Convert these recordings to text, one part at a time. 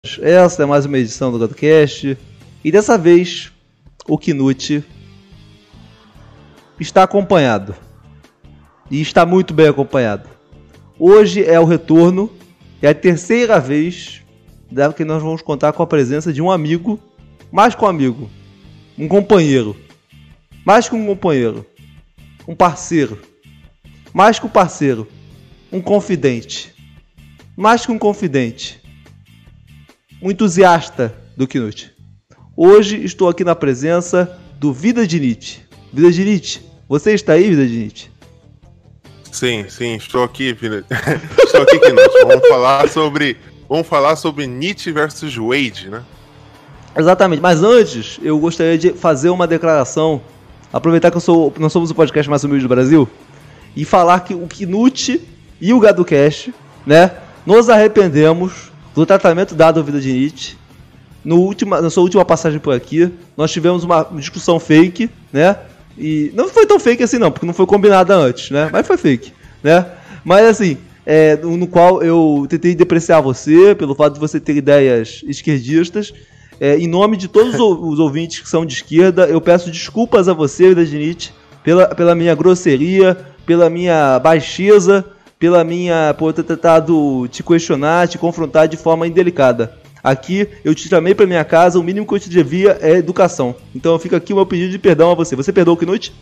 Essa é mais uma edição do GadoCast. E dessa vez, o Knut está acompanhado. E está muito bem acompanhado. Hoje é o retorno. É a terceira vez que nós vamos contar com a presença de um amigo. Mais que um amigo. Um companheiro. Mais que um companheiro. Um parceiro. Mais que um parceiro. Um confidente. Mais que um confidente. Um entusiasta do Knut. Hoje estou aqui na presença do Vida de Nietzsche. Vida de Nietzsche, você está aí, Vida de Nietzsche? Sim, estou aqui, Vida. Estou aqui, Knut. Vamos falar sobre Nietzsche versus Wade, né? Exatamente, mas antes eu gostaria de fazer uma declaração, aproveitar que nós somos o podcast mais humilde do Brasil, e falar que o Knut e o GadoCast, né, nos arrependemos do tratamento dado ao Vida de Nietzsche. Na sua última passagem por aqui, nós tivemos uma discussão fake, né? E não foi tão fake assim não, porque não foi combinada antes, né? Mas foi fake, né? Mas assim, no qual eu tentei depreciar você, pelo fato de você ter ideias esquerdistas. Em nome de todos os ouvintes que são de esquerda, eu peço desculpas a você, Vida de Nietzsche, pela minha grosseria, pela minha baixeza, por ter tentado te questionar, te confrontar de forma indelicada. Aqui, eu te chamei pra minha casa, o mínimo que eu te devia é educação. Então fica aqui o meu pedido de perdão a você. Você perdoou o Knut?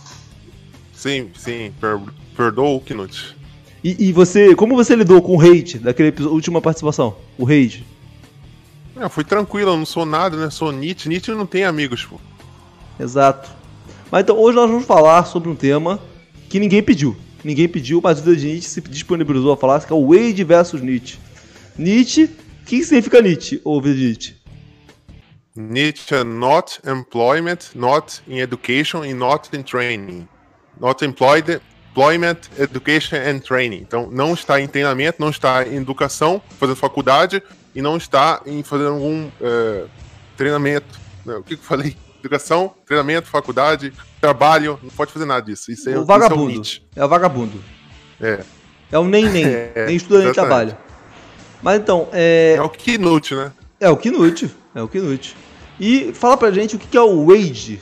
Sim, perdoou o Knut. E você, como você lidou com o hate daquela última participação? O hate? Fui tranquilo, eu não sou nada, né? Sou Nietzsche. Nietzsche não tem amigos, pô. Exato. Mas então, hoje nós vamos falar sobre um tema que ninguém pediu. Ninguém pediu, mas o Vida de Nietzsche se disponibilizou a falar, que é o Wade versus Nietzsche. Nietzsche, o que significa Nietzsche, ou Vida de Nietzsche? Nietzsche é not employment, not in education and not in training. Not employment, education and training. Então, não está em treinamento, não está em educação, fazendo faculdade, e não está em fazer algum treinamento. O que eu falei? Educação, treinamento, faculdade, trabalho, não pode fazer nada disso. Isso é o vagabundo. Isso é o Nietzsche. É o vagabundo. É o nem. Nem estuda nem trabalha. Mas então, É o Knut, né? É o Knut. E fala pra gente o que é o Wade.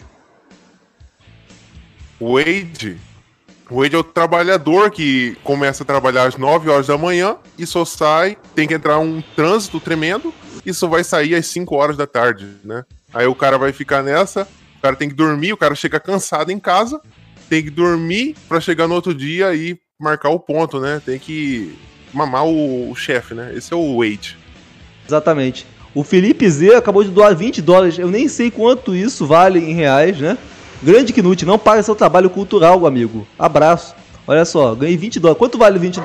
O Wade é o trabalhador que começa a trabalhar às 9 horas da manhã e só sai, tem que entrar um trânsito tremendo e só vai sair às 5 horas da tarde, né? Aí o cara vai ficar nessa, o cara tem que dormir, o cara chega cansado em casa, tem que dormir pra chegar no outro dia e marcar o ponto, né? Tem que mamar o chefe, né? Esse é o Wade. Exatamente. O Felipe Z acabou de doar $20, eu nem sei quanto isso vale em reais, né? Grande Knut, não paga seu trabalho cultural, amigo. Abraço. Olha só, ganhei $20. Quanto vale $20?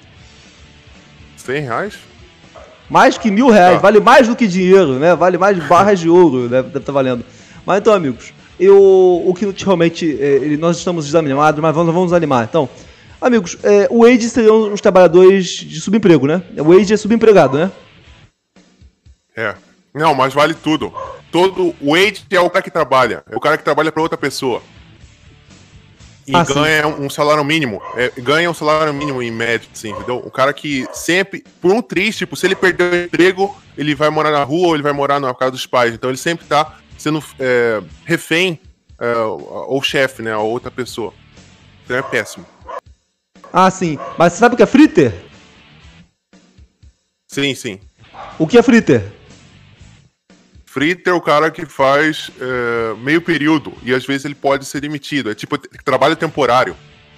R$100? Mais que R$1.000. Vale mais do que dinheiro, né? Vale mais barras de ouro, né? Deve estar valendo. Mas então, amigos, o Knut realmente, nós estamos desanimados, mas vamos nos animar. Então, amigos, o Wade seriam os trabalhadores de subemprego, né? O Wade é subempregado, né? Não, mas vale tudo. O Wade é o cara que trabalha. É o cara que trabalha para outra pessoa. E ganha um salário mínimo. Ganha um salário mínimo em média, assim, entendeu? O cara que sempre, por um triz, tipo, se ele perder o emprego, ele vai morar na rua ou ele vai morar na casa dos pais. Então ele sempre tá sendo refém ou chefe, né? A outra pessoa. Então é péssimo. Sim. Mas você sabe o que é fritter? Sim. O que é fritter? Fritter é o cara que faz meio período e às vezes ele pode ser demitido. É tipo trabalho temporário.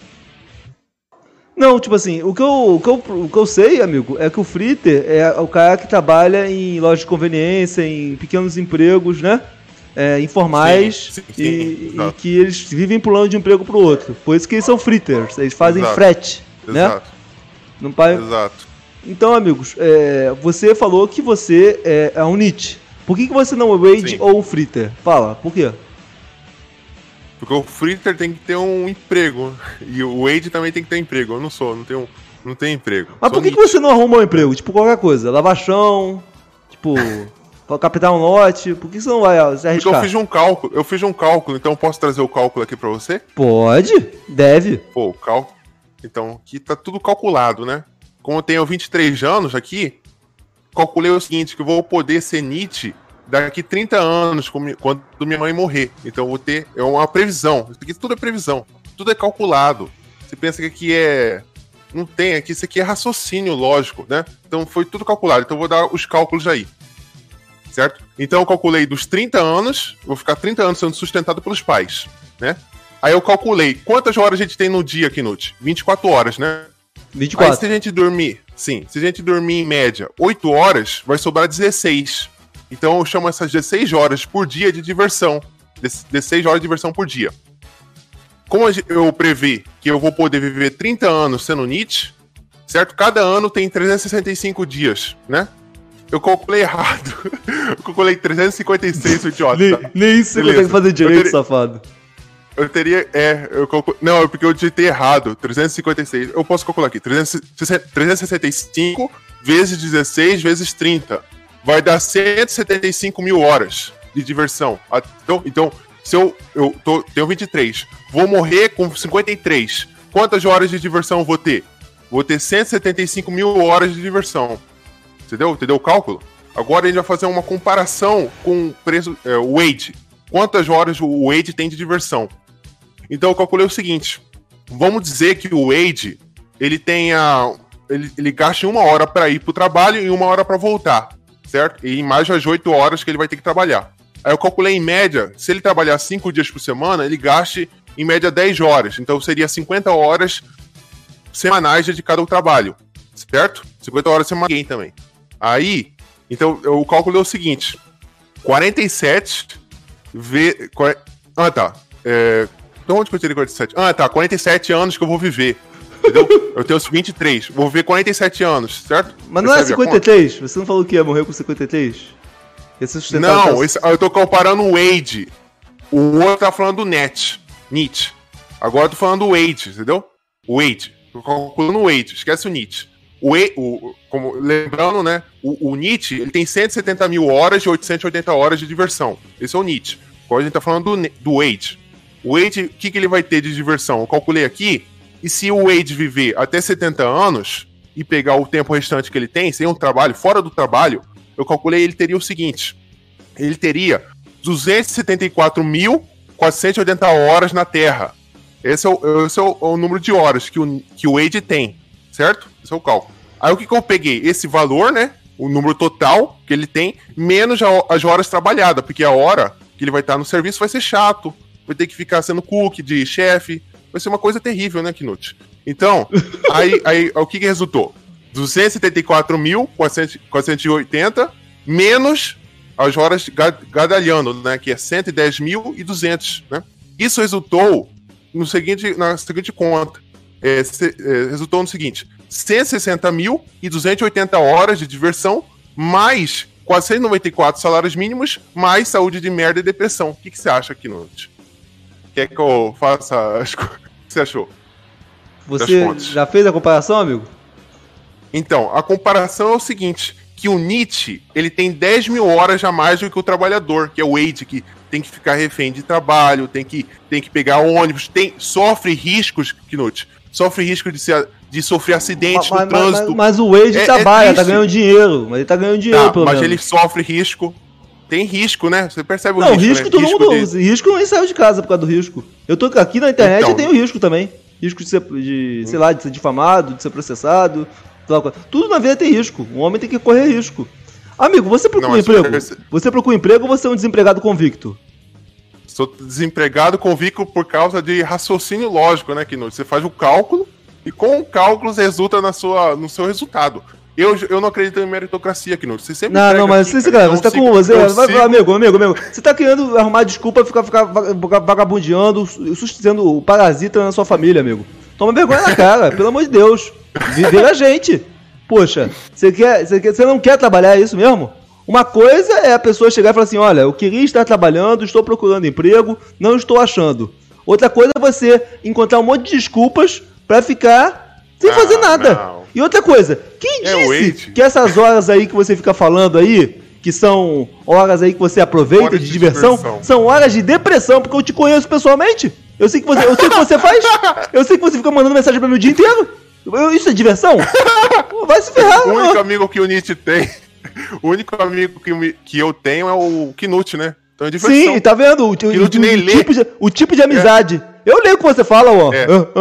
Não, tipo assim, o que eu sei, amigo, é que o fritter é o cara que trabalha em loja de conveniência, em pequenos empregos, né? Informais. Sim, e que eles vivem pulando de um emprego pro outro. Por isso que eles são fritters, eles fazem frete, né? Exato. Então, amigos, você falou que você é um Nietzsche. Por que você não é o Wade ou o fritter? Fala, por quê? Porque o fritter tem que ter um emprego. E o Wade também tem que ter emprego. Eu não tenho emprego. Mas por que você não arruma um emprego? Tipo, qualquer coisa. Lavachão, tipo, captar um lote. Por que você não vai se arriscar? Porque eu fiz um cálculo. Então eu posso trazer o cálculo aqui pra você? Pode, deve. Pô, o cálculo. Então, aqui tá tudo calculado, né? Como eu tenho 23 anos aqui, calculei o seguinte, que eu vou poder ser NEET daqui 30 anos, quando minha mãe morrer. Então eu vou ter, é uma previsão, porque tudo é previsão, tudo é calculado. Você pensa que aqui não tem, aqui isso aqui é raciocínio lógico, né? Então foi tudo calculado, então eu vou dar os cálculos aí. Certo? Então eu calculei dos 30 anos, vou ficar 30 anos sendo sustentado pelos pais, né? Aí eu calculei quantas horas a gente tem no dia, Knut? 24 horas, né? 24. Aí se a gente dormir, se a gente dormir em média 8 horas, vai sobrar 16. Então eu chamo essas 16 horas por dia de diversão. 16 horas de diversão por dia. Como eu previ que eu vou poder viver 30 anos sendo NEET, certo? Cada ano tem 365 dias, né? Eu calculei errado. Eu calculei 356, idiota. Nem isso você consegue fazer direito, safado. Eu teria. Não, é porque eu digitei errado. 356. Eu posso calcular aqui. 365 vezes 16 vezes 30. Vai dar 175 mil horas de diversão. Então se eu tenho 23. Vou morrer com 53. Quantas horas de diversão eu vou ter? Vou ter 175 mil horas de diversão. Entendeu? Entendeu o cálculo? Agora a gente vai fazer uma comparação com o preço, o Wade. Quantas horas o Wade tem de diversão? Então eu calculei o seguinte. Vamos dizer que o Wade, ele gasta 1 hora para ir pro trabalho e 1 hora para voltar, certo? E mais as 8 horas que ele vai ter que trabalhar. Aí eu calculei em média, se ele trabalhar 5 dias por semana, ele gaste em média 10 horas. Então seria 50 horas semanais dedicado ao trabalho, certo? 50 horas semanais também. Aí, então, o cálculo é o seguinte. 47 vezes... Então, onde que eu tirei 47? 47 anos que eu vou viver. Entendeu? Eu tenho 23. Vou viver 47 anos, certo? Mas não é 53? Você não falou que ia morrer com 53? Não, eu tô comparando o Wade. O outro tá falando do NEET. Agora eu tô falando do Wade, entendeu? O Wade. Tô calculando o Wade. Esquece o NEET. Lembrando, né? O NEET, ele tem 170 mil horas e 880 horas de diversão. Esse é o NEET. Agora a gente tá falando do Wade. O Wade, o que ele vai ter de diversão? Eu calculei aqui, e se o Wade viver até 70 anos e pegar o tempo restante que ele tem, sem um trabalho, fora do trabalho, eu calculei, ele teria o seguinte. Ele teria 274.480 horas na Terra. Esse é o número de horas que o Wade tem, certo? Esse é o cálculo. Aí o que eu peguei? Esse valor, né? O número total que ele tem, menos as horas trabalhadas, porque a hora que ele vai estar no serviço vai ser chato, vai ter que ficar sendo cook de chefe, vai ser uma coisa terrível, né, Knut? Então, aí o que resultou? 274.480 menos as horas gadalhando, né, que é 110.200, né? Isso resultou na seguinte conta. Resultou no seguinte: 160.280 horas de diversão, mais 494 salários mínimos, mais saúde de merda e depressão. O que você acha, Knut? Quer que eu faça as coisas? O que você achou? Você já fez a comparação, amigo? Então, a comparação é o seguinte, que o NEET, ele tem 10 mil horas a mais do que o trabalhador, que é o Wade, que tem que ficar refém de trabalho, tem que pegar ônibus, sofre riscos, Knut, sofre risco de sofrer acidentes no trânsito. Mas o Wade trabalha, tá ganhando dinheiro, mas ele tá ganhando dinheiro, pelo menos. Mas ele sofre risco. Tem risco, né? Você percebe o risco, né? Todo mundo risco não saiu de casa por causa do risco. Eu tô aqui na internet e tenho risco também. Risco de ser difamado, de ser processado. Tudo na vida tem risco. Um homem tem que correr risco. Amigo, você procura emprego? Você procura emprego ou você é um desempregado convicto? Sou desempregado convicto por causa de raciocínio lógico, né, Knut? Você faz o cálculo e com o cálculo resulta no seu resultado. Eu não acredito em meritocracia, Knut. Você sempre mas você tá com você. Amigo, você tá querendo arrumar desculpa ficar vagabundeando, sendo o parasita na sua família, amigo. Toma vergonha na cara, pelo amor de Deus. Viver a gente. Poxa, você não quer trabalhar, é isso mesmo? Uma coisa é a pessoa chegar e falar assim: olha, eu queria estar trabalhando, estou procurando emprego, não estou achando. Outra coisa é você encontrar um monte de desculpas pra ficar sem fazer nada. Não. E outra coisa, quem disse que essas horas aí que você fica falando aí, que são horas aí que você aproveita de diversão, são horas de depressão, porque eu te conheço pessoalmente. Eu sei que você faz. Eu sei que você fica mandando mensagem pra mim o dia inteiro. Isso é diversão? Vai se ferrar. O único amigo que o Nietzsche tem. O único amigo que eu tenho é o Knut, né? Então é diversão. Sim, tá vendo? O tipo de amizade. Eu leio o que você fala, ó.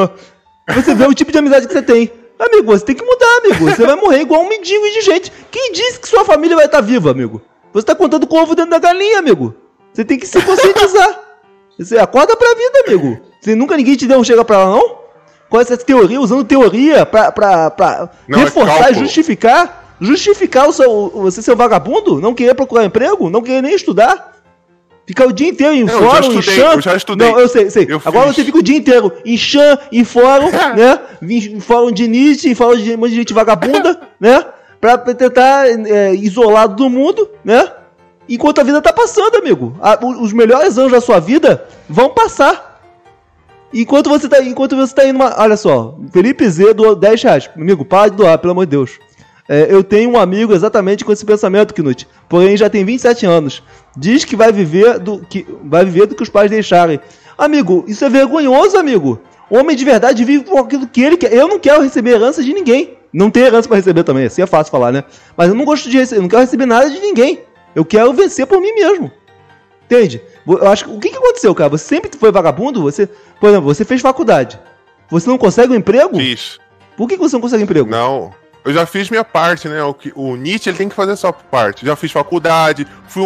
Você vê o tipo de amizade que você tem. Amigo, você tem que mudar, amigo. Você vai morrer igual um mendigo de gente. Quem disse que sua família vai estar viva, amigo? Você tá contando com o ovo dentro da galinha, amigo. Você tem que se conscientizar. Você acorda pra vida, amigo. Nunca ninguém te deu um chega pra lá, não? Com essa teoria, usando teoria pra reforçar e justificar você ser um vagabundo? Não querer procurar emprego? Não querer nem estudar? Ficar o dia inteiro em fórum, em chã. Eu já estudei. Não, eu sei. Agora você fica o dia inteiro em chã, em fórum, né? Em fórum de Nietzsche, em fórum de um monte de gente vagabunda, né? Pra tentar isolar do mundo, né? Enquanto a vida tá passando, amigo. Os melhores anos da sua vida vão passar. Enquanto você tá indo Olha só, Felipe Z doou 10 reais. Amigo, para de doar, pelo amor de Deus. Eu tenho um amigo exatamente com esse pensamento, Knut. Porém, já tem 27 anos. Diz que vai viver do que os pais deixarem. Amigo, isso é vergonhoso, amigo. Homem de verdade vive com aquilo que ele quer. Eu não quero receber herança de ninguém. Não tem herança pra receber também, assim é fácil falar, né? Mas eu não gosto de receber, eu não quero receber nada de ninguém. Eu quero vencer por mim mesmo. Entende? Eu acho que o que aconteceu, cara? Você sempre foi vagabundo? Por exemplo, você fez faculdade. Você não consegue um emprego? Fiz. Por que você não consegue um emprego? Não. Eu já fiz minha parte, né? O Nietzsche ele tem que fazer a sua parte. Já fiz faculdade, fui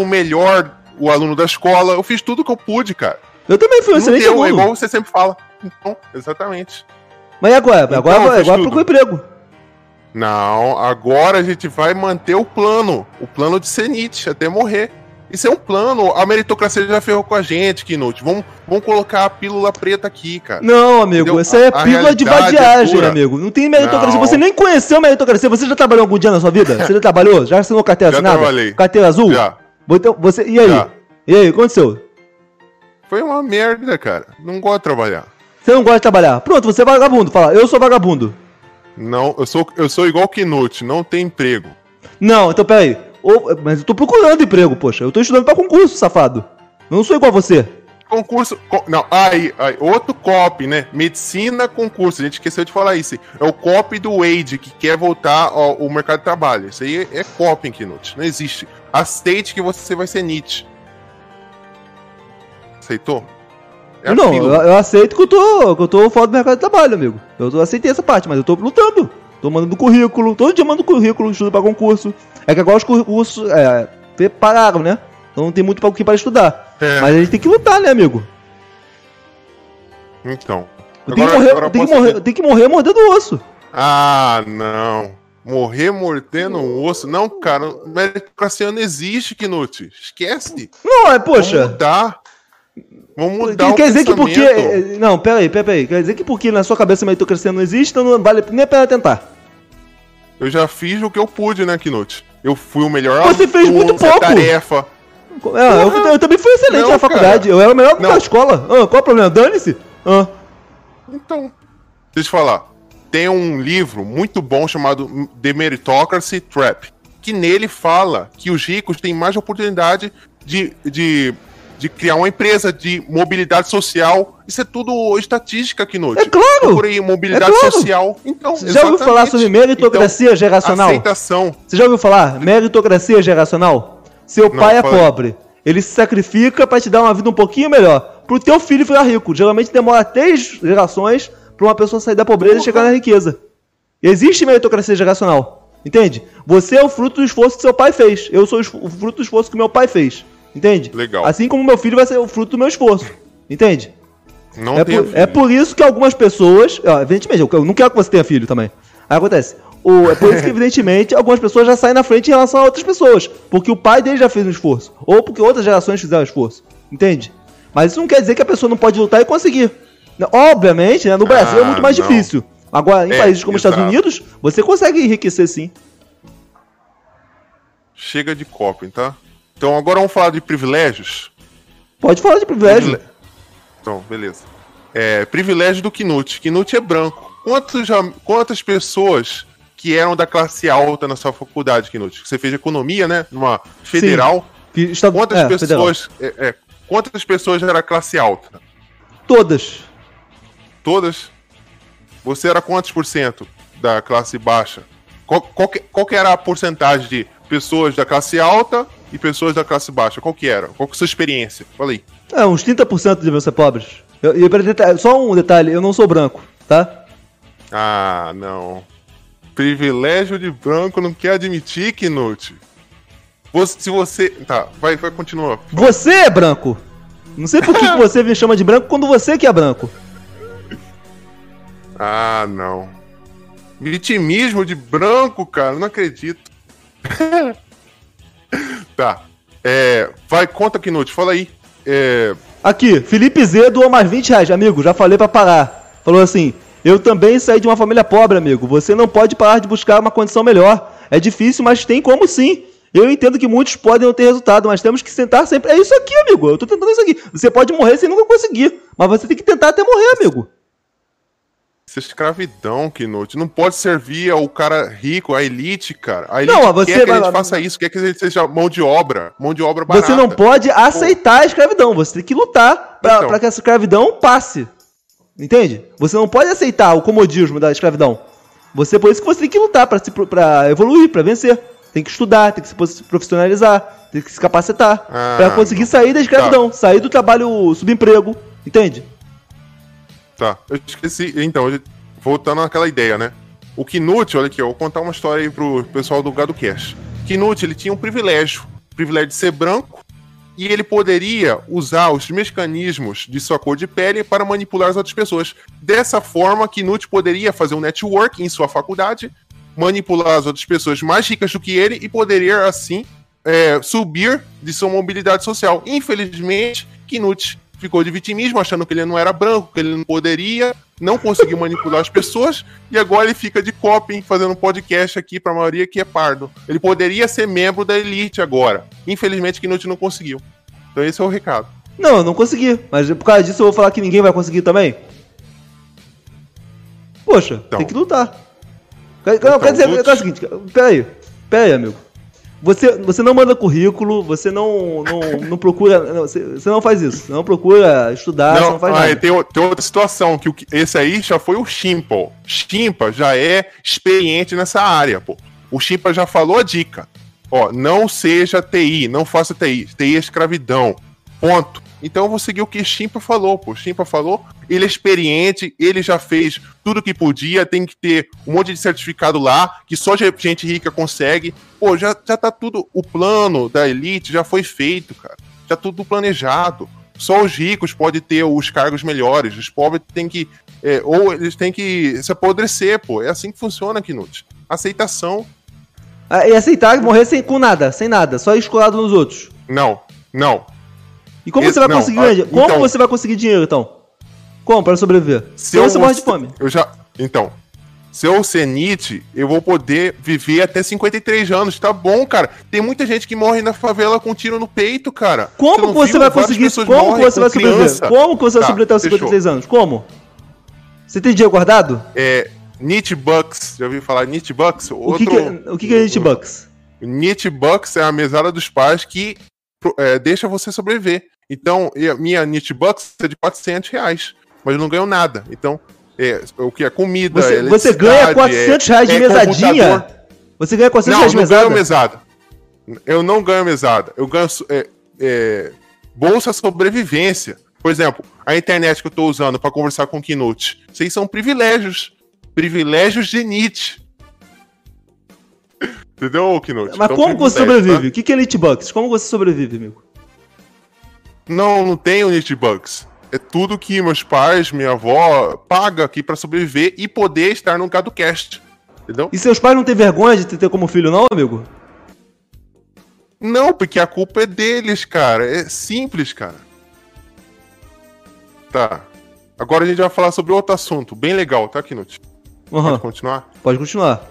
o aluno da escola, eu fiz tudo que eu pude, cara. Eu também fui um excelente aluno. É igual você sempre fala. Então, exatamente. Mas e agora? Então, agora procura emprego. Não, agora a gente vai manter o plano de ser Nietzsche até morrer. Isso é um plano, a meritocracia já ferrou com a gente, Knut. Vamos colocar a pílula preta aqui, cara. Não, amigo, essa é pílula de vadiagem, amigo. Não tem meritocracia. Não. Você nem conheceu meritocracia. Você já trabalhou algum dia na sua vida? Você já trabalhou? Já assinou carteira assinada? Já trabalhei. Carteira azul? Já. Então, e aí? Já. E aí, o que aconteceu? Foi uma merda, cara. Não gosto de trabalhar. Você não gosta de trabalhar? Pronto, você é vagabundo. Fala, eu sou vagabundo. Não, eu sou igual Knut, não tem emprego. Não, então peraí. Mas eu tô procurando emprego, poxa. Eu tô estudando pra concurso, safado. Eu não sou igual a você. Concurso. Não, aí, outro COP, né? Medicina, concurso. A gente esqueceu de falar isso. É o COP do Wade, que quer voltar ao mercado de trabalho. Isso aí é COP, Knut. Não existe. Aceite que você vai ser Nietzsche. Aceitou? Não, eu aceito que eu tô fora do mercado de trabalho, amigo. Eu aceitei essa parte, mas eu tô lutando. Tô mandando currículo, todo dia mando currículo, estudo pra concurso. É que agora os concursos pararam, né? Então não tem muito para estudar. Mas a gente tem que lutar, né, amigo? Então. Tem que morrer mordendo o osso. Ah, não. Morrer mordendo um osso? Não, cara. Meritocracia não existe, Knut. Esquece. Não, poxa. Vamos mudar quer dizer que porque... Não, peraí. Quer dizer que porque na sua cabeça a meritocracia não existe, então não vale nem a pena tentar. Eu já fiz o que eu pude, né, Knut? Eu fui o melhor aluno. Você fez muito pouco. Tarefa. Eu também fui excelente na faculdade. Cara. Eu era o melhor da escola. Qual o problema? Dane-se. Então, deixa eu falar. Tem um livro muito bom chamado The Meritocracy Trap, que nele fala que os ricos têm mais oportunidade de criar uma empresa de mobilidade social. Isso é tudo estatística, Knut. É claro! Procurei mobilidade social. Então, você já ouviu falar sobre meritocracia geracional? Aceitação. Você já ouviu falar? Meritocracia geracional? Seu pai é pobre. Ele se sacrifica pra te dar uma vida um pouquinho melhor. Pro teu filho ficar rico. Geralmente demora 3 gerações pra uma pessoa sair da pobreza e chegar na riqueza. Existe meritocracia geracional. Entende? Você é o fruto do esforço que seu pai fez. Eu sou o fruto do esforço que meu pai fez. Entende? Legal. Assim como meu filho vai ser o fruto do meu esforço. Entende? Não é por isso que algumas pessoas... evidentemente, eu não quero que você tenha filho também. Aí acontece. É por isso que, evidentemente, algumas pessoas já saem na frente em relação a outras pessoas. Porque o pai dele já fez um esforço. Ou porque outras gerações fizeram esforço. Entende? Mas isso não quer dizer que a pessoa não pode lutar e conseguir. Obviamente, né, no Brasil é muito mais difícil. Agora, em países como os Estados Unidos, você consegue enriquecer sim. Chega de coping, tá? Então agora vamos falar de privilégios. Pode falar de privilégio. Então, beleza. Privilégio do Knut. Knut é branco. Quantas pessoas que eram da classe alta na sua faculdade, Knut? Você fez economia, né? Numa federal. Sim. Quantas pessoas eram classe alta? Todas. Todas? Você era quantos por cento da classe baixa? Qual que era a porcentagem de pessoas da classe alta e pessoas da classe baixa. Qual que era? Qual que é a sua experiência? Fala aí. Uns 30% deviam ser pobres. Só um detalhe, eu não sou branco, tá? Ah, não. Privilégio de branco não quer admitir, Knut. Se você... Tá, vai continuar. Você é branco! Não sei por que você me chama de branco quando você que é branco. Ah, não. Vitimismo de branco, cara, não acredito. Tá. Conta, Knut, fala aí. Aqui, Felipe Z doou mais R$20, amigo, já falei pra parar. Falou assim, eu também saí de uma família pobre, amigo. Você não pode parar de buscar uma condição melhor. É difícil, mas tem como sim. Eu entendo que muitos podem não ter resultado, mas temos que tentar sempre. É isso aqui, amigo. Eu tô tentando isso aqui. Você pode morrer sem nunca conseguir, mas você tem que tentar até morrer, amigo. Isso é escravidão, Knut. Não pode servir ao cara rico, à elite, cara. A elite não, você quer que a gente faça isso, quer que a gente seja mão de obra barata. Você não pode aceitar a escravidão, você tem que lutar pra que essa escravidão passe. Entende? Você não pode aceitar o comodismo da escravidão. Por isso que você tem que lutar pra evoluir, pra vencer. Tem que estudar, tem que se profissionalizar, tem que se capacitar pra conseguir sair da escravidão, sair do trabalho subemprego, entende? Tá, eu esqueci. Então, voltando naquela ideia, né? O Knut, olha aqui, eu vou contar uma história aí pro pessoal do GadoCast. Knut, ele tinha um privilégio de ser branco, e ele poderia usar os mecanismos de sua cor de pele para manipular as outras pessoas. Dessa forma, Knut poderia fazer um network em sua faculdade, manipular as outras pessoas mais ricas do que ele e poderia, assim, subir de sua mobilidade social. Infelizmente, Knut ficou de vitimismo, achando que ele não era branco, que ele não poderia, não conseguiu manipular as pessoas, e agora ele fica de coping fazendo um podcast aqui pra maioria que é pardo. Ele poderia ser membro da elite agora. Infelizmente, Knut não conseguiu. Então esse é o recado. Não, eu não consegui, mas por causa disso eu vou falar que ninguém vai conseguir também? Poxa, então, tem que lutar. Não, quer dizer, é o seguinte, peraí, amigo. Você não manda currículo, você não procura. Você não faz isso. Você não procura estudar, você não faz nada. Tem outra situação, que esse aí já foi o Chimpa. Chimpa já é experiente nessa área, pô. O Chimpa já falou a dica. Ó, não seja TI, não faça TI. TI é escravidão. Ponto. Então eu vou seguir o que Chimpa falou, pô. Chimpa falou, ele é experiente, ele já fez tudo que podia, tem que ter um monte de certificado lá, que só gente rica consegue. Pô, já tá tudo, o plano da elite já foi feito, cara. Já tudo planejado. Só os ricos podem ter os cargos melhores, os pobres têm que, ou eles têm que se apodrecer, pô. É assim que funciona, Knut. Aceitação. E aceitar morrer sem nada, só escolado nos outros. Não. E como você vai conseguir dinheiro? Como você vai conseguir dinheiro, então? Como para sobreviver? Se você morre de fome. Se eu ser Nietzsche, eu vou poder viver até 53 anos. Tá bom, cara. Tem muita gente que morre na favela com um tiro no peito, cara. Como você vai conseguir? Como você vai sobreviver? Como você vai sobreviver até os 53 anos? Como? Você tem dinheiro guardado? Nietzsche Bucks. Já ouviu falar Nietzsche Bucks? O que é Nietzsche Bucks? Nietzsche Bucks é a mesada dos pais que deixa você sobreviver. Então, a minha Nietzsche Bucks é de R$400, mas eu não ganho nada. Então, o que é comida, você ganha R$400 de mesadinha? Computador. Você ganha R$400 de mesada? Não, eu não ganho mesada. Eu não ganho mesada. Eu ganho bolsa sobrevivência. Por exemplo, a internet que eu estou usando para conversar com o Knut. Vocês são privilégios. Privilégios de Nietzsche. Entendeu, Knut? Mas então, como você sobrevive? Tá? O que é Nietzsche Bucks? Como você sobrevive, amigo? Não tenho Nietzsche Bucks. É tudo que meus pais, minha avó, paga aqui pra sobreviver e poder estar no GadoCast. Entendeu? E seus pais não têm vergonha de te ter como filho, não, amigo? Não, porque a culpa é deles, cara. É simples, cara. Tá. Agora a gente vai falar sobre outro assunto. Bem legal, tá, Knut? Pode continuar? Pode continuar.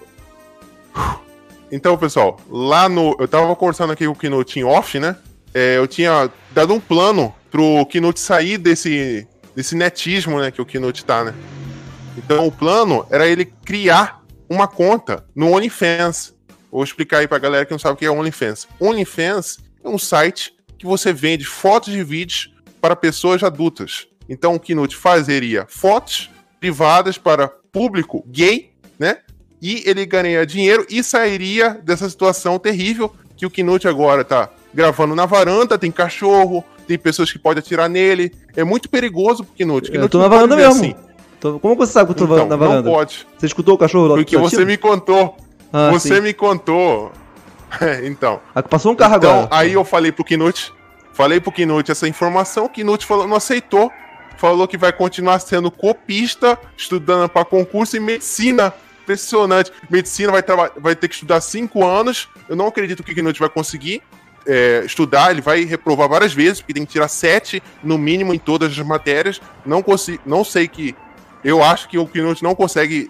Então, pessoal, eu tava conversando aqui com o Knut em off, né? Eu tinha dado um plano pro Knut sair desse netismo, né, que o Knut tá, né? Então o plano era ele criar uma conta no OnlyFans. Vou explicar aí pra galera que não sabe o que é OnlyFans. OnlyFans é um site que você vende fotos e vídeos para pessoas adultas. Então o Knut fazeria fotos privadas para público gay, né? e ele ganharia dinheiro e sairia dessa situação terrível que o Knut agora tá gravando na varanda, tem cachorro, tem pessoas que podem atirar nele. É muito perigoso pro Knut. Eu tô na varanda mesmo. Assim. Como você sabe que eu tô na varanda? Não pode. Você escutou o cachorro lá? Porque você me contou. Você me contou. Então. Passou um carro agora. Aí eu falei pro Knut essa informação, o Knut falou, não aceitou. Falou que vai continuar sendo copista, estudando para concurso em medicina. Impressionante. Medicina vai ter que estudar 5 anos. Eu não acredito que o Knut vai conseguir estudar. Ele vai reprovar várias vezes, porque tem que tirar 7 no mínimo em todas as matérias. Eu acho que o Knut não consegue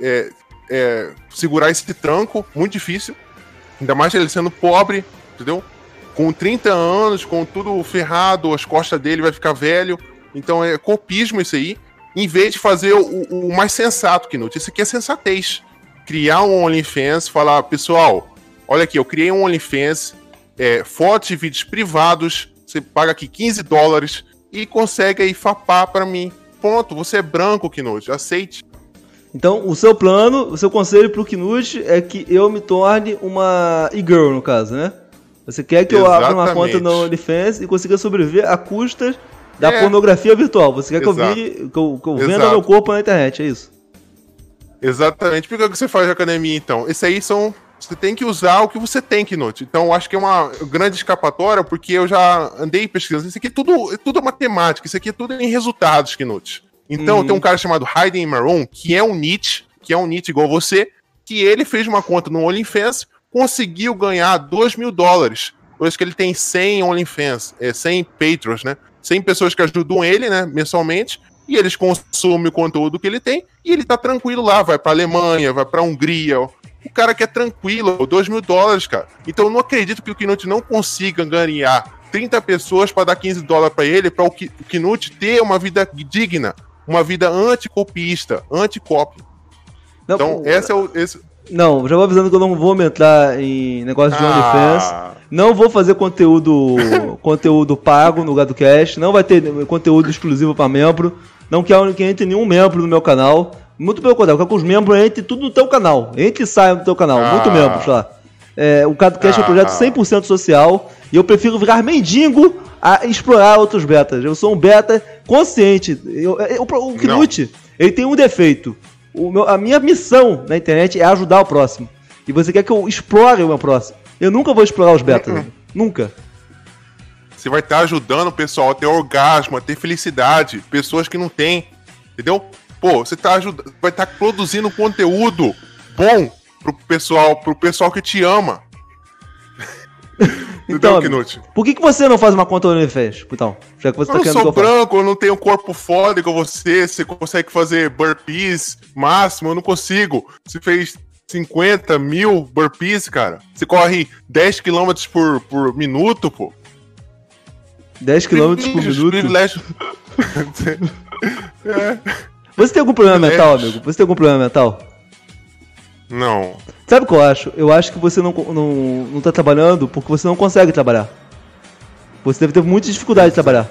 segurar esse tranco. Muito difícil. Ainda mais ele sendo pobre, entendeu? Com 30 anos, com tudo ferrado, as costas dele vai ficar velho. Então é copismo isso aí. Em vez de fazer o mais sensato, Knut. Isso aqui é sensatez. Criar um OnlyFans, falar, pessoal, olha aqui, eu criei um OnlyFans, fotos e vídeos privados, você paga aqui $15 e consegue aí fapar pra mim. Pronto, você é branco, Knut, aceite. Então, o seu plano, o seu conselho pro Knut é que eu me torne uma e-girl, no caso, né? Você quer que eu abra uma conta no OnlyFans e consiga sobreviver a custas da pornografia virtual. Você quer que eu venda meu corpo na internet, é isso? Exatamente. Por que você faz academia, então? Esse aí você tem que usar o que você tem, Knut. Então, eu acho que é uma grande escapatória, porque eu já andei pesquisando. Isso aqui tudo é matemática, isso aqui é tudo em resultados, Knut. Então, tem um cara chamado Hayden Maroon, que é um NEET igual você, que ele fez uma conta no OnlyFans, conseguiu ganhar $2.000. Por isso que ele tem 100 OnlyFans, 100 Patrons, né? 100 pessoas que ajudam ele, né, mensalmente, e eles consomem o conteúdo que ele tem, e ele tá tranquilo lá, vai pra Alemanha, vai pra Hungria. O cara que é tranquilo, $2.000, cara. Então eu não acredito que o Knut não consiga ganhar 30 pessoas para dar $15 pra ele, para o Knut ter uma vida digna, uma vida anticopista, anticopy. Então, Não, já vou avisando que eu não vou entrar em negócio de OnlyFans. Não vou fazer conteúdo pago no GadoCast. Não vai ter conteúdo exclusivo para membro. Não quero que entre nenhum membro no meu canal. Muito pelo contrário, eu quero que os membros entrem tudo no teu canal. Entre e saiam do teu canal. Muito membros lá. O GadoCast é um projeto 100% social. E eu prefiro virar mendigo a explorar outros betas. Eu sou um beta consciente. O Knut, ele tem um defeito. A minha missão na internet é ajudar o próximo. E você quer que eu explore o meu próximo. Eu nunca vou explorar os betas. Nunca. Você vai estar ajudando o pessoal a ter orgasmo, a ter felicidade. Pessoas que não têm. Entendeu? Pô, você vai estar produzindo conteúdo bom pro pessoal que te ama. Então, Knut, por que você não faz uma conta no OnlyFans? Então, já que você eu não sou branco, eu não tenho um corpo foda igual você consegue fazer burpees máximo, eu não consigo. Você fez 50 mil burpees, cara. Você corre 10 km por minuto, pô. 10 km por minuto? Privilégio. Você tem algum problema mental, amigo? Você tem algum problema mental? Não. Sabe o que eu acho? Eu acho que você não tá trabalhando porque você não consegue trabalhar. Você deve ter muita dificuldade de trabalhar.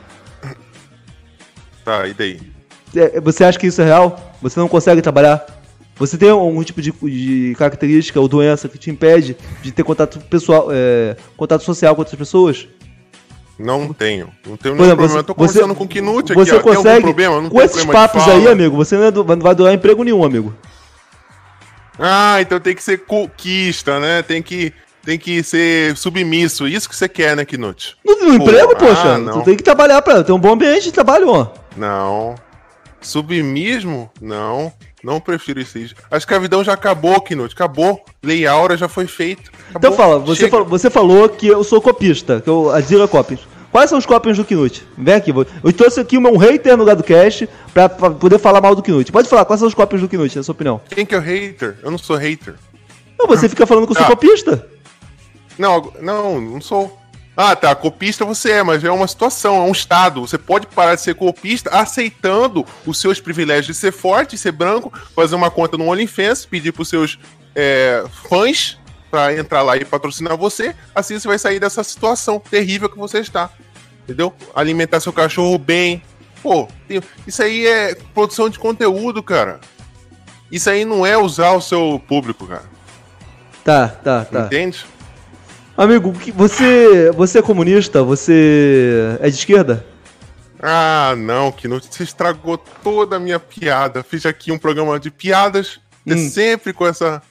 Tá, e daí? Você acha que isso é real? Você não consegue trabalhar? Você tem algum tipo de característica ou doença que te impede de ter contato pessoal, contato social com outras pessoas? Não tenho nenhum problema. Eu tô conversando com o Knut aqui. Você consegue, tem algum problema? Não com esses papos aí, amigo, você não vai doar emprego nenhum, amigo. Então tem que ser conquista, né? Tem que ser submisso. Isso que você quer, né, Knut? No emprego, poxa. Não. Tu tem que trabalhar pra ter um bom ambiente de trabalho, ó. Não. Submismo? Não. Não prefiro isso. A escravidão já acabou, Knut. Acabou. Lei Áurea já foi feita. Então fala, você falou que eu sou copista, que eu adiro a cópias. Quais são os cópias do Knut? Vem aqui, eu trouxe aqui um hater no GadoCast pra poder falar mal do Knut. Pode falar, quais são os cópias do Knut, na sua opinião? Quem que é o hater? Eu não sou hater. Não, você fica falando que eu sou copista. Não sou. Tá, copista você mas é uma situação, é um estado. Você pode parar de ser copista aceitando os seus privilégios de ser forte, ser branco, fazer uma conta no OnlyFans, pedir pros seus fãs pra entrar lá e patrocinar você. Assim você vai sair dessa situação terrível que você está. Entendeu? Alimentar seu cachorro bem. Pô, isso aí é produção de conteúdo, cara. Isso aí não é usar o seu público, cara. Tá. Entende? Amigo, você é comunista? Você é de esquerda? Ah, não, que não. Você estragou toda a minha piada. Fiz aqui um programa de piadas, sempre com essa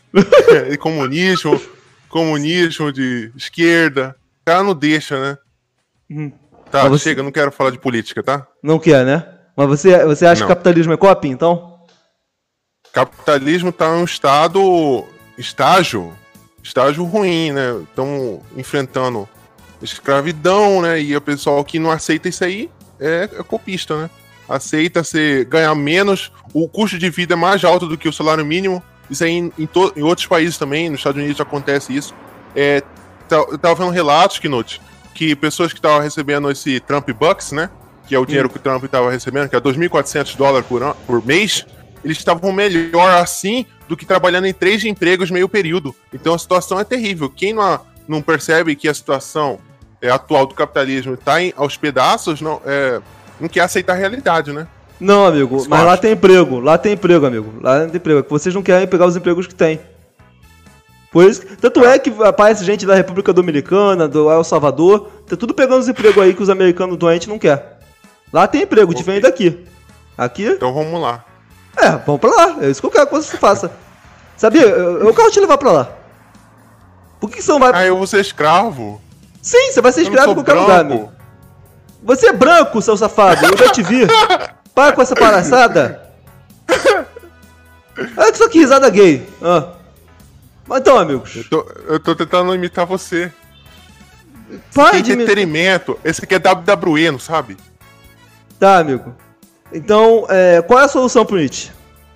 comunismo de esquerda. O cara não deixa, né? Tá, chega, não quero falar de política, tá? Não quer, né? Mas você acha que capitalismo é coping, então? Capitalismo tá em um estágio ruim, né? Estão enfrentando escravidão, né? E o pessoal que não aceita isso aí é copista, né? Aceita ganhar menos, o custo de vida é mais alto do que o salário mínimo. Isso aí em outros países também, nos Estados Unidos acontece isso. Eu tava vendo relatos, Knut, que pessoas que estavam recebendo esse Trump Bucks, né? Que é o dinheiro que o Trump estava recebendo, que é $2.400 por mês, eles estavam melhor assim do que trabalhando em 3 empregos meio período. Então a situação é terrível. Quem não percebe que a situação atual do capitalismo está aos pedaços, não quer aceitar a realidade, né? Não, amigo, mas lá tem emprego, amigo. Lá tem emprego, é que vocês não querem pegar os empregos que tem. Por isso, tanto é que aparece gente da República Dominicana, do El Salvador, tá tudo pegando os empregos aí que os americanos doentes não querem. Lá tem emprego, diferente daqui. Aqui... Então vamos lá. Vamos pra lá. É isso que eu quero que você faça. Sabia? Eu quero te levar pra lá. Por que você não vai... eu vou ser escravo? Sim, você vai ser escravo em qualquer lugar, amigo. Você é branco, seu safado. Eu já te vi. Para com essa palhaçada. Olha só que risada gay. Mas então, amigos... Eu tô tentando imitar você. Para de entretenimento. Esse aqui é WWE, não sabe? Tá, amigo. Então, qual é a solução pro Nietzsche?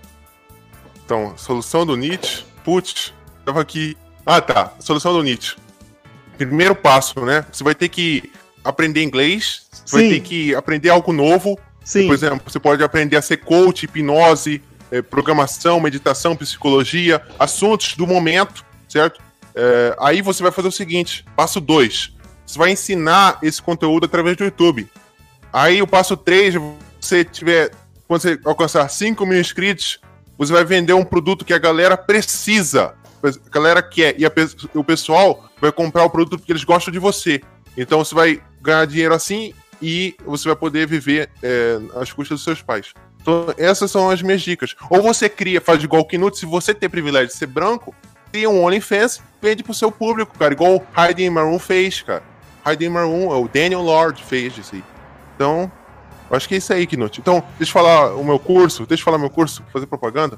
Então, solução do Nietzsche... Putz, tava aqui... Ah, tá. Solução do Nietzsche. Primeiro passo, né? Você vai ter que aprender inglês. Você vai ter que aprender algo novo. Sim. Por exemplo, você pode aprender a ser coach, hipnose, programação, meditação, psicologia, assuntos do momento, certo? Aí você vai fazer o seguinte, passo 2. Você vai ensinar esse conteúdo através do YouTube. Aí o passo 3, quando você alcançar 5 mil inscritos, você vai vender um produto que a galera precisa, a galera quer, e o pessoal vai comprar o produto porque eles gostam de você. Então você vai ganhar dinheiro assim e você vai poder viver às custas dos seus pais. Então essas são as minhas dicas. Ou você faz igual o Knut, se você tem privilégio de ser branco, cria um OnlyFans, vende pro seu público, cara, igual o Heidi Maroon fez, cara. Heidi Maroon, o Daniel Lord fez isso aí. Então, eu acho que é isso aí, Knut. Então, deixa eu falar meu curso, fazer propaganda.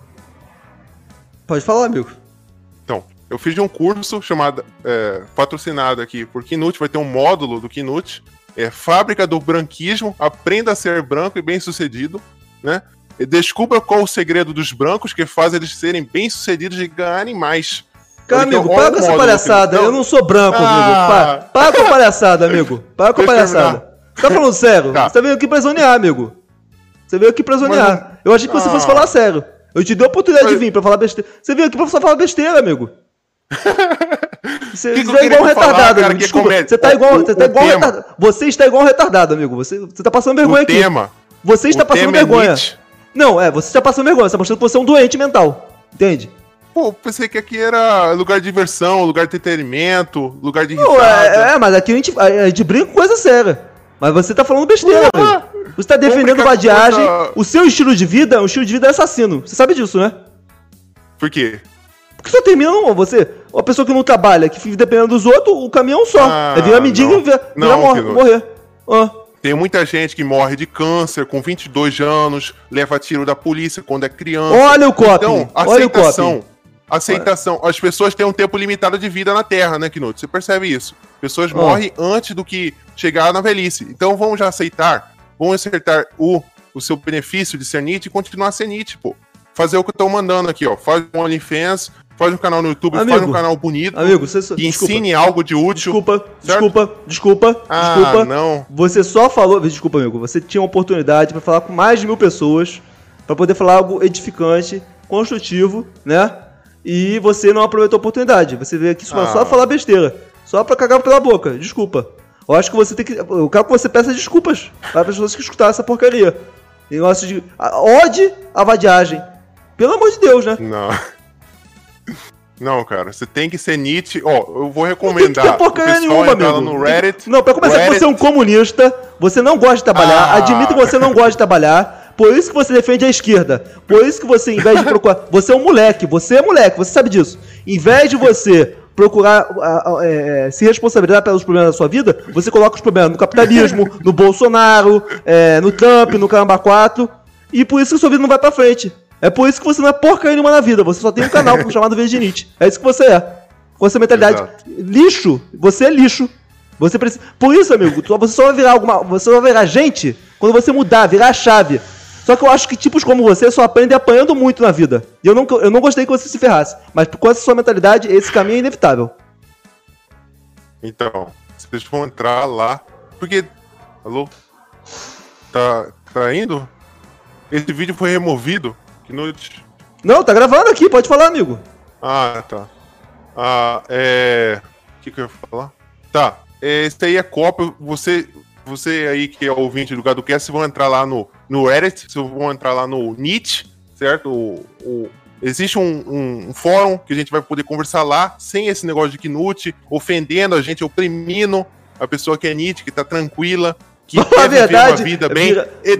Pode falar, amigo. Então, eu fiz um curso chamado, patrocinado aqui por Knut, vai ter um módulo do Knut, Fábrica do Branquismo, aprenda a ser branco e bem-sucedido, né? Descubra qual o segredo dos brancos que faz eles serem bem-sucedidos e ganharem mais. Cara, amigo, para com essa palhaçada, eu não sou branco, amigo. Para com a palhaçada, amigo. Para com a palhaçada. Você tá falando sério? Tá. Você veio aqui pra zonear, amigo. Você veio aqui pra zonear. Eu achei que você fosse falar sério. Eu te dei a oportunidade de vir pra falar besteira. Você veio aqui pra só falar besteira, amigo. Você é igual um retardado, amigo. Desculpa. Você tá igual retardado. Você está igual um retardado, amigo. Você tá passando vergonha aqui. Você está passando vergonha. Não, você está passando vergonha. Você tá mostrando que você é um doente mental. Entende? Pô, pensei que aqui era lugar de diversão, lugar de entretenimento, lugar de risada. Mas aqui a gente brinca com coisa séria. Mas você tá falando besteira, amigo. Você tá defendendo vadiagem. O seu estilo de vida é um estilo de vida assassino. Você sabe disso, né? Por quê? Porque só termina você. Uma pessoa que não trabalha, que fica dependendo dos outros, o caminho é um só. Virar mendigo e morrer. Tem muita gente que morre de câncer com 22 anos, leva tiro da polícia quando é criança. Olha o copy. Então, aceitação. As pessoas têm um tempo limitado de vida na Terra, né, Knut? Você percebe isso? Pessoas morrem antes do que chegar na velhice. Então vamos já aceitar o seu benefício de ser Nietzsche e continuar a ser Nietzsche, pô. Fazer o que eu tô mandando aqui, ó. Faz um OnlyFans, faz um canal no YouTube, faz um canal bonito. Amigo, que ensine algo de útil. Desculpa. Não. Você só falou... Desculpa, amigo. Você tinha uma oportunidade pra falar com mais de 1000 pessoas, pra poder falar algo edificante, construtivo, né? E você não aproveitou a oportunidade. Você veio aqui só falar besteira. Só pra cagar pela boca. Desculpa. Eu acho que você tem que... Eu quero que você peça desculpas para as pessoas que escutaram essa porcaria. Negócio de... Ode a vadiagem. Pelo amor de Deus, né? Não. Não, cara, você tem que ser Nietzsche. Eu vou recomendar. Não tem que ter porcaria nenhuma, amigo. No Reddit. Não, pra começar, Reddit... você é um comunista, você não gosta de trabalhar, admite que você não gosta de trabalhar, por isso que você defende a esquerda. Por isso que você, em vez de procurar... Você é moleque, você sabe disso. Em vez de você procurar se responsabilizar pelos problemas da sua vida, você coloca os problemas no capitalismo, no Bolsonaro, no Trump, no Caramba 4, e por isso que sua vida não vai pra frente. É por isso que você não é porcaria nenhuma na vida. Você só tem um canal chamado Virginite. É isso que você é. Com essa mentalidade. Exato. Lixo. Você é lixo. Você precisa... Por isso, amigo, você só vai virar você vai virar gente quando você mudar, virar a chave. Só que eu acho que tipos como você só aprendem apanhando muito na vida. E eu não gostei que você se ferrasse. Mas com essa sua mentalidade, esse caminho é inevitável. Então, vocês vão entrar lá. Porque... Alô? Tá indo? Esse vídeo foi removido? Que noite? Não, tá gravando aqui, pode falar, amigo. Ah, tá. O que eu ia falar? Tá, esse aí é cópia. Você aí que é ouvinte do GadoCast, vocês vão entrar lá no Reddit, vocês vão entrar lá no Nietzsche, certo? Existe um fórum que a gente vai poder conversar lá, sem esse negócio de Knut, ofendendo a gente, oprimindo a pessoa que é Nietzsche, que tá tranquila, que quer viver uma vida bem.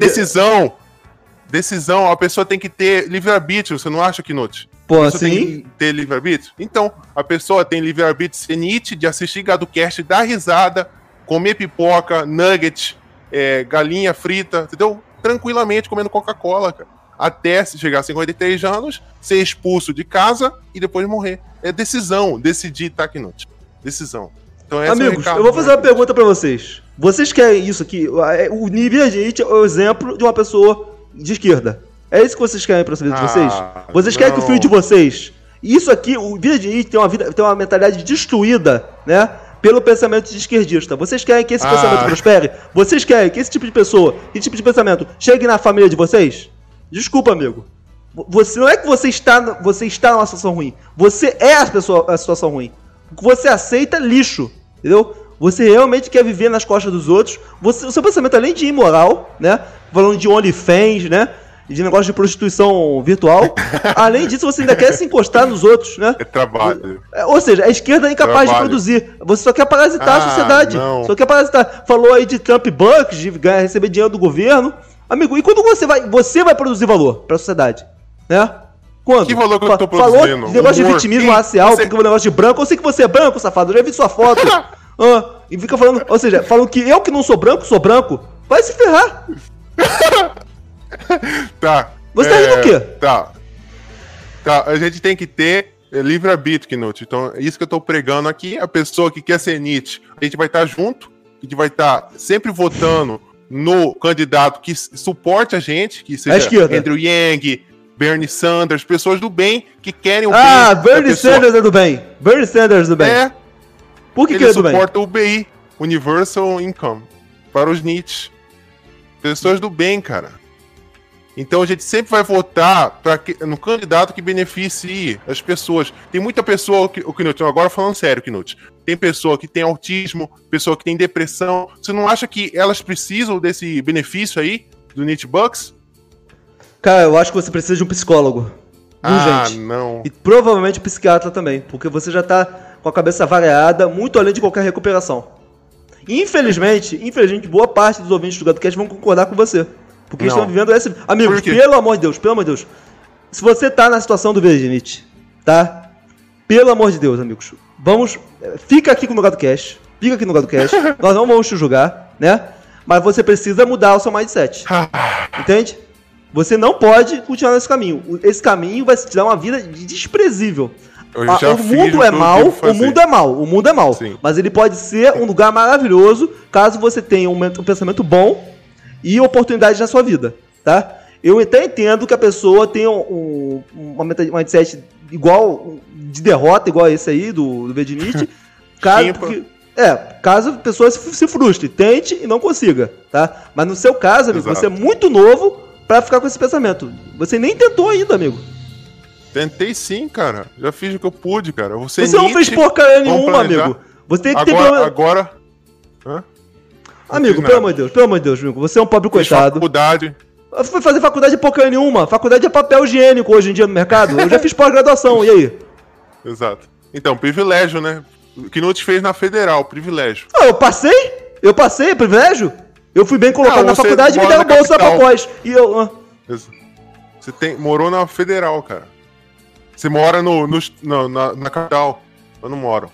Decisão, a pessoa tem que ter livre-arbítrio, você não acha, Knut? Pô, sim. Tem que ter livre-arbítrio? Então, a pessoa tem livre-arbítrio de ser Nietzsche, de assistir GadoCast, dar risada, comer pipoca, nugget, galinha frita, entendeu? Tranquilamente comendo Coca-Cola, cara. Até chegar a 53 anos, ser expulso de casa e depois morrer. É decisão, decidir, tá, Knut? Decisão. Então, amigos, eu vou fazer uma pergunta pra vocês. Vocês querem isso aqui? O Nietzsche é o exemplo de uma pessoa de esquerda. É isso que vocês querem pra vida de vocês? Vocês querem que o filho de vocês... Isso aqui, o Virginite tem uma mentalidade destruída, né? Pelo pensamento de esquerdista. Vocês querem que esse pensamento prospere? Vocês querem que esse tipo de pessoa, esse tipo de pensamento, chegue na família de vocês? Desculpa, amigo. Não é que você está numa situação ruim. Você é a situação ruim. O que você aceita é lixo. Entendeu? Você realmente quer viver nas costas dos outros. O seu pensamento, além de imoral, né? Falando de OnlyFans, né? De negócio de prostituição virtual. Além disso, você ainda quer se encostar nos outros, né? É trabalho. Ou seja, a esquerda é incapaz de produzir. Você só quer parasitar a sociedade. Não. Só quer parasitar. Falou aí de Trump Bucks, de receber dinheiro do governo. Amigo, e quando você vai produzir valor pra sociedade? Né? Quando? Que valor que eu tô produzindo? Falou de negócio de vitimismo racial, porque o negócio de branco. Eu sei que você é branco, safado. Eu já vi sua foto. E fica falando, ou seja, falando que eu que não sou branco. Vai se ferrar. Tá. Você tá rindo o quê? Tá, a gente tem que ter livre-arbítrio, Knut. Então, é isso que eu tô pregando aqui. A pessoa que quer ser Nietzsche, a gente vai estar junto, a gente vai estar sempre votando no candidato que suporte a gente, que seja Andrew Yang, Bernie Sanders, pessoas do bem que querem o bem. Bernie Sanders é do bem. Bernie Sanders é do bem. Por que ele é do bem? Ele suporta o UBI, Universal Income, para os Nietzsche. Pessoas do bem, cara. Então a gente sempre vai votar no candidato que beneficie as pessoas. Tem muita pessoa, Knut, agora falando sério, Knut, tem pessoa que tem autismo, pessoa que tem depressão. Você não acha que elas precisam desse benefício aí, do Nietzsche Bucks? Cara, eu acho que você precisa de um psicólogo. Urgente. Não. E provavelmente um psiquiatra também, porque você já tá com a cabeça variada, muito além de qualquer recuperação. Infelizmente, boa parte dos ouvintes do GadoCast vão concordar com você. Porque estão vivendo esse... Amigos, pelo amor de Deus. Se você tá na situação do Virginite, tá? Pelo amor de Deus, amigos. Fica aqui no GadoCast. Nós não vamos te julgar, né? Mas você precisa mudar o seu mindset. Entende? Você não pode continuar nesse caminho. Esse caminho vai te dar uma vida desprezível. O mundo é mau. Sim. Mas ele pode ser um lugar maravilhoso caso você tenha um pensamento bom e oportunidades na sua vida, tá? Eu até entendo que a pessoa tenha uma mindset igual, de derrota, igual esse aí, do Virginite, caso a pessoa se frustre, tente e não consiga, tá? Mas no seu caso, amigo, você é muito novo pra ficar com esse pensamento. Você nem tentou ainda, amigo. Tentei sim, cara. Já fiz o que eu pude, cara. Você não fez porcaria nenhuma, amigo. Você tem que ter... Agora... Amigo, pelo amor de Deus, amigo. Você é um pobre coitado. Faculdade. Eu fui fazer faculdade de porcaria nenhuma. Faculdade é papel higiênico hoje em dia no mercado. Eu já fiz pós-graduação, e aí? Exato. Então, privilégio, né? O que não te fez na federal, privilégio. Ah, eu passei? Eu passei, privilégio? Eu fui bem colocado na você faculdade e me mora deram na bolsa pra capital. pós. E eu... Você morou na federal, cara. Você mora na capital. Eu não moro.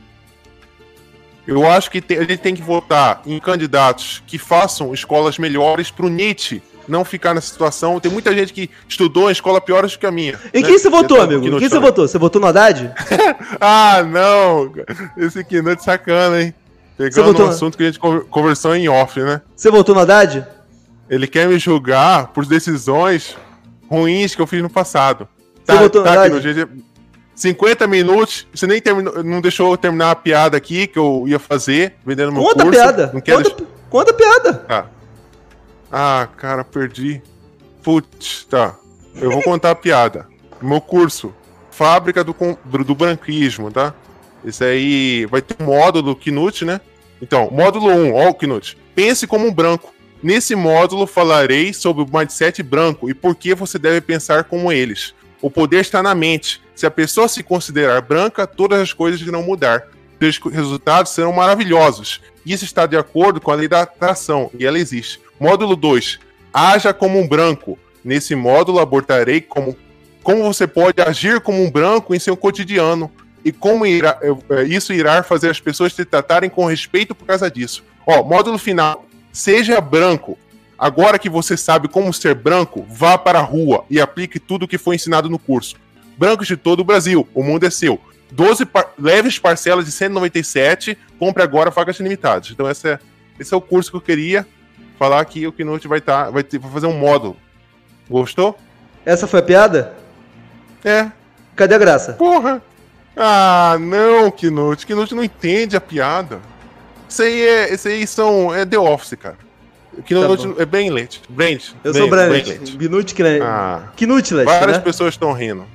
Eu acho que a gente tem que votar em candidatos que façam escolas melhores pro Nietzsche não ficar nessa situação. Tem muita gente que estudou em escola pior do que a minha. Em quem você votou, amigo? Em quem você votou? Você votou no Haddad? Ah, não! Esse aqui não é de sacana, hein? Pegando um assunto que a gente conversou em off, né? Você votou no Haddad? Ele quer me julgar por decisões ruins que eu fiz no passado. Você votou no Haddad? Aqui no 50 minutos, você nem terminou, não deixou eu terminar a piada aqui que eu ia fazer, vendendo meu curso. Conta a piada! Conta a piada! Tá. Ah, cara, perdi. Putz, tá. Eu vou contar a piada. Meu curso, Fábrica do Branquismo, tá? Esse aí vai ter um módulo Knut, né? Então, módulo 1, ó o Knut. Pense como um branco. Nesse módulo falarei sobre o mindset branco e por que você deve pensar como eles. O poder está na mente. Se a pessoa se considerar branca, todas as coisas irão mudar. Seus resultados serão maravilhosos. Isso está de acordo com a lei da atração, e ela existe. Módulo 2. Haja como um branco. Nesse módulo abordarei como você pode agir como um branco em seu cotidiano. E como isso irá fazer as pessoas te tratarem com respeito por causa disso. Ó, módulo final. Seja branco. Agora que você sabe como ser branco, vá para a rua e aplique tudo o que foi ensinado no curso. Brancos de todo o Brasil, o mundo é seu. 12 leves parcelas de 197, compre agora, vagas limitadas. Então esse é o curso que eu queria falar que o Knut vai fazer um módulo. Gostou? Essa foi a piada? É. Cadê a graça? Porra! Ah, não, Knut. Knut não entende a piada. Isso aí é The Office, cara. Knut é bem lente. Eu sou Brand. Knut Knut, várias né? pessoas estão rindo.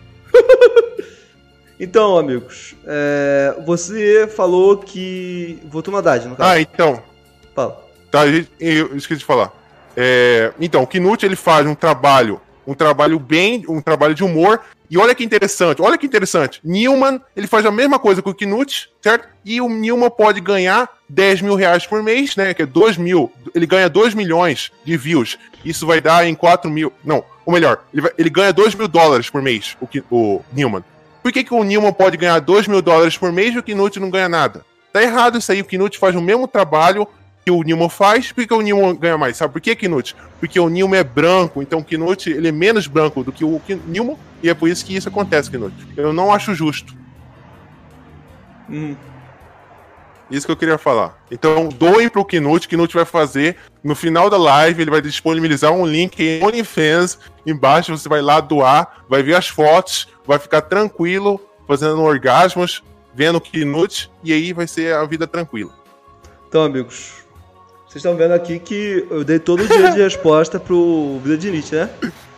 Então, amigos, você falou que votou no Haddad, no caso. Ah, então. Fala. Tá, eu esqueci de falar. Então, o Knut, ele faz um trabalho de humor. E olha que interessante. Newman, ele faz a mesma coisa que o Knut, certo? E o Newman pode ganhar 10 mil reais por mês, né? Que é 2 mil. Ele ganha 2 milhões de views. Isso vai dar em 4 mil. Não, ou melhor, ele ganha 2 mil dólares por mês, o Newman. Por que o Newman pode ganhar 2 mil dólares por mês e o Knut não ganha nada? Tá errado isso aí. O Knut faz o mesmo trabalho que o Newman faz. Por que o Newman ganha mais? Sabe por que, Knut? Porque o Newman é branco. Então o Knut, ele é menos branco do que o Newman. E é por isso que isso acontece, Knut. Eu não acho justo. Isso que eu queria falar. Então, doem pro Knut. O Knut vai fazer. No final da live, ele vai disponibilizar um link em OnlyFans. Embaixo, você vai lá doar. Vai ver as fotos. Vai ficar tranquilo, fazendo orgasmos, vendo o Knut. E aí vai ser a vida tranquila. Então, amigos, vocês estão vendo aqui que eu dei todo o dia de resposta pro Vida de Nietzsche, né?